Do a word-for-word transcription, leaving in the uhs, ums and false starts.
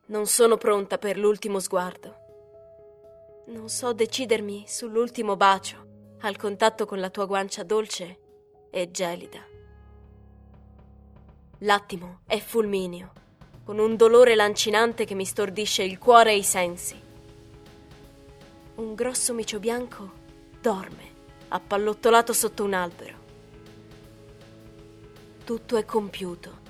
Non sono pronta per l'ultimo sguardo. Non so decidermi sull'ultimo bacio, al contatto con la tua guancia dolce e gelida. L'attimo è fulmineo, con un dolore lancinante che mi stordisce il cuore e i sensi. Un grosso micio bianco dorme, appallottolato sotto un albero. Tutto è compiuto.